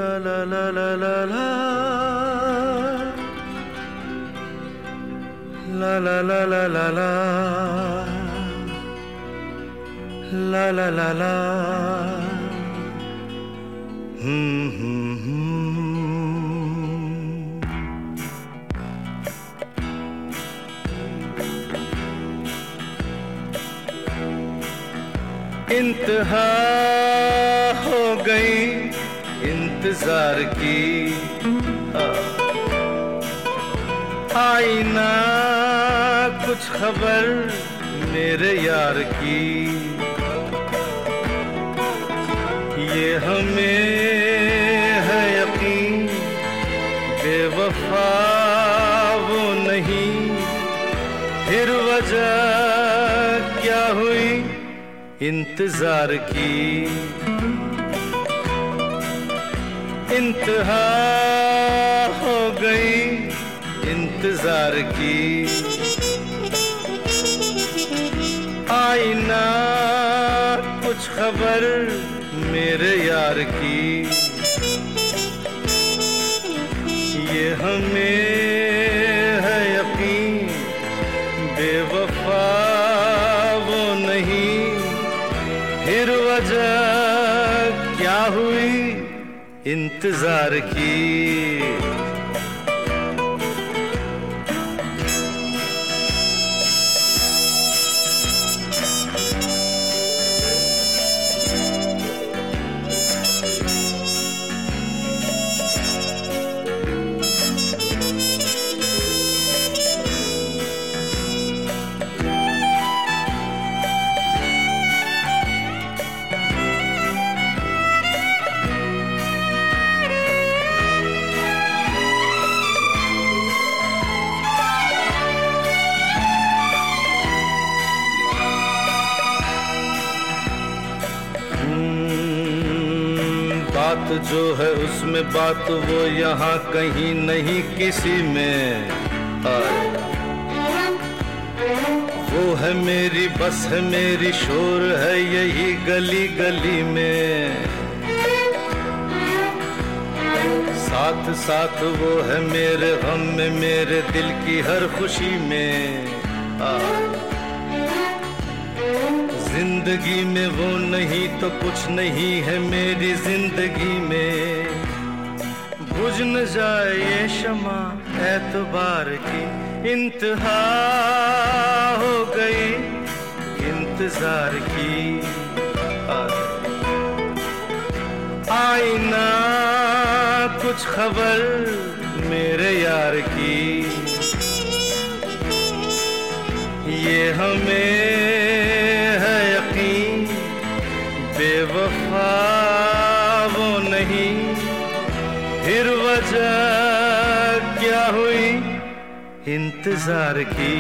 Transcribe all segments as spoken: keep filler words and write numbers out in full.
la la la la la la la la la la la la la la la hmm hmm इंतहा हो गई इंतजार की आई ना कुछ खबर मेरे यार की ये हमें है यकीन बेवफा वो नहीं फिर वजह क्या हुई इंतजार की इंतहा हो गई इंतजार की आई ना कुछ खबर मेरे यार की ये हमें है यकीन बेवफा वो नहीं फिर वजह क्या हुई इंतजार की बात जो है उसमें बात वो यहाँ कहीं नहीं किसी में वो है मेरी बस है मेरी शोर है यही गली गली में साथ साथ वो है मेरे गम में मेरे दिल की हर खुशी में जिंदगी में वो नहीं तो कुछ नहीं है मेरी जिंदगी में बुझ न जाए ये शमा एतबार की इंतहा हो गई इंतजार की आई ना कुछ खबर मेरे यार की ये हमें बेवफा वो नहीं फिर वजह क्या हुई इंतजार की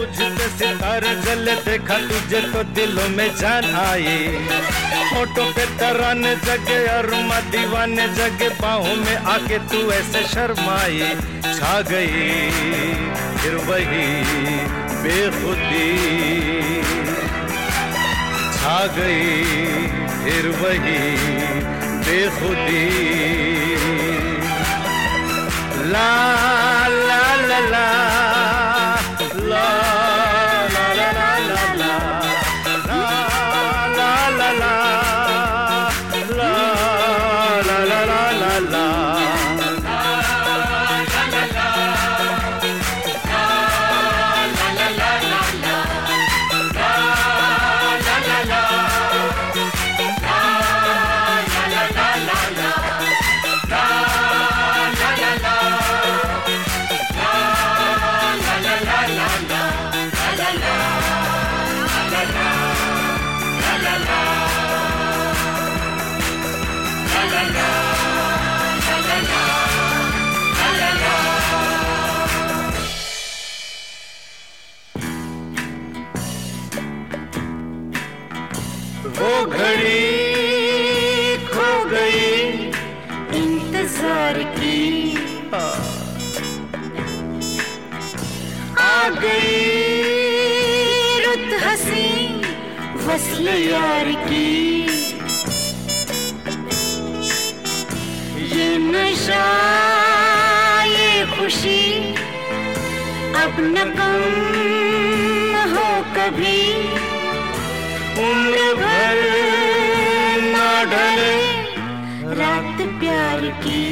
बुझते सितारे जले, देखा तुझे तो दिलों में जान आई। होठों पे तराने जगे अरमा दीवाने जगे, बाहों में आके तू ऐसे शर्माई। छा गई फिर वही बेखुदी, छा गई फिर वही बेखुदी। ला ला ला ला ला ला ला ला ला ला ला ला ला ला ला ला ला। वो घड़ी खो गई इंतजार की, आ गई रुत हसी वस्ल यार की। ये नशा ये खुशी अब न कम हो कभी, उम्र भर ना ढले रात प्यार की,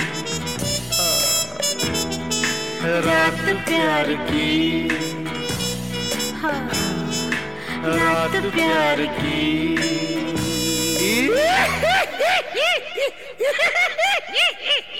रात प्यार की, हाँ, रात प्यार की।